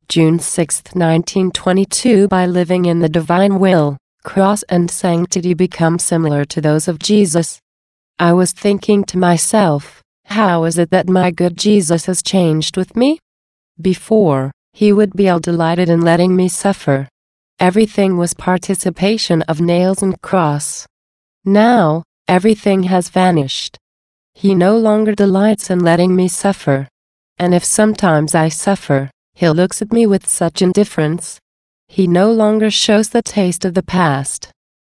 June 6, 1922. By living in the divine will, cross and sanctity become similar to those of Jesus. I was thinking to myself, how is it that my good Jesus has changed with me? Before, he would be all delighted in letting me suffer. Everything was participation of nails and cross. Now, everything has vanished. He no longer delights in letting me suffer. And if sometimes I suffer, he looks at me with such indifference. He no longer shows the taste of the past.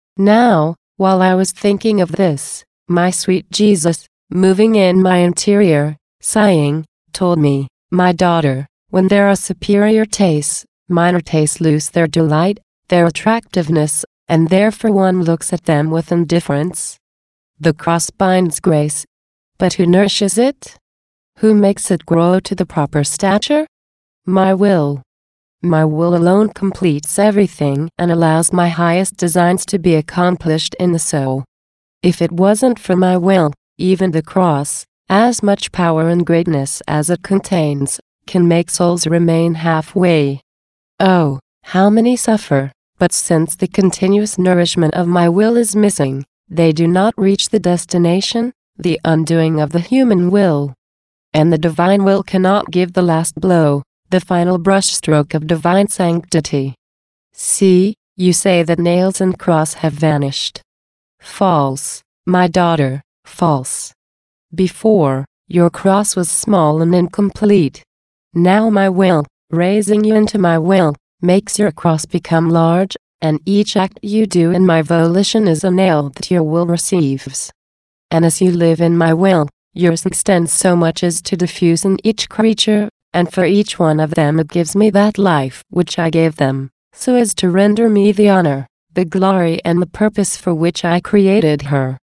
Now, while I was thinking of this, my sweet Jesus, moving in my interior, sighing, told me, "My daughter, when there are superior tastes, minor tastes lose their delight, their attractiveness, and therefore one looks at them with indifference. The cross binds grace. But who nourishes it? Who makes it grow to the proper stature? My will. My will alone completes everything and allows my highest designs to be accomplished in the soul. If it wasn't for my will, even the cross, as much power and greatness as it contains, can make souls remain halfway. Oh, how many suffer, but since the continuous nourishment of my will is missing, they do not reach the destination, the undoing of the human will. And the divine will cannot give the last blow, the final brushstroke of divine sanctity. See, you say that nails and cross have vanished. False, my daughter, false. Before, your cross was small and incomplete. Now my will, raising you into my will, makes your cross become large, and each act you do in my volition is a nail that your will receives. And as you live in my will, yours extends so much as to diffuse in each creature, and for each one of them it gives me that life which I gave them, so as to render me the honor, the glory and the purpose for which I created her.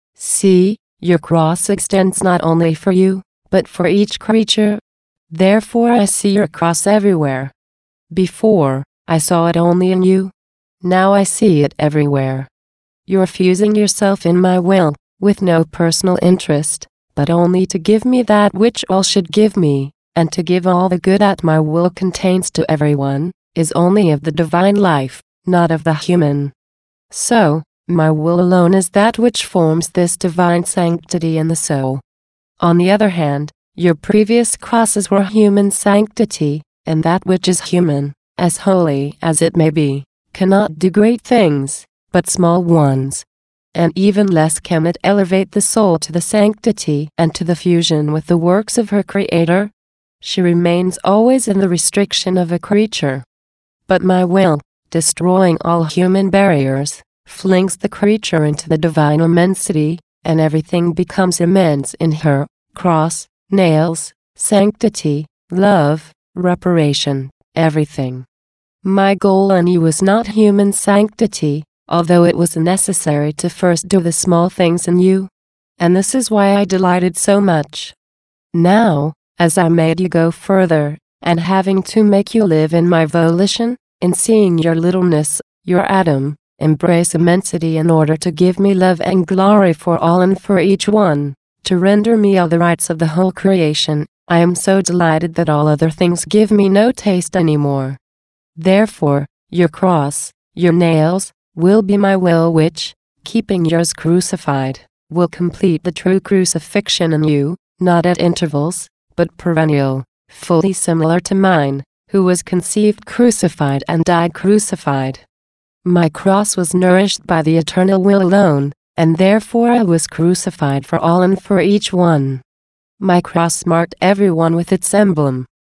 See, your cross extends not only for you, but for each creature. Therefore I see your cross everywhere. Before, I saw it only in you. Now I see it everywhere. You're fusing yourself in my will, with no personal interest, but only to give me that which all should give me, and to give all the good that my will contains to everyone, is only of the divine life, not of the human. So, my will alone is that which forms this divine sanctity in the soul. On the other hand, your previous crosses were human sanctity, and that which is human, as holy as it may be, cannot do great things, but small ones. And even less can it elevate the soul to the sanctity and to the fusion with the works of her Creator. She remains always in the restriction of a creature. But my will, destroying all human barriers, flings the creature into the divine immensity, and everything becomes immense in her: cross, nails, sanctity, love, reparation, everything. My goal in you was not human sanctity, although it was necessary to first do the small things in you. And this is why I delighted so much. Now, as I made you go further, and having to make you live in my volition, in seeing your littleness, your atom, embrace immensity in order to give me love and glory for all and for each one, to render me all the rights of the whole creation, I am so delighted that all other things give me no taste anymore. Therefore, your cross, your nails, will be my will which, keeping yours crucified, will complete the true crucifixion in you, not at intervals, but perennial, fully similar to mine, who was conceived crucified and died crucified. My cross was nourished by the eternal will alone, and therefore I was crucified for all and for each one. My cross marked everyone with its emblem,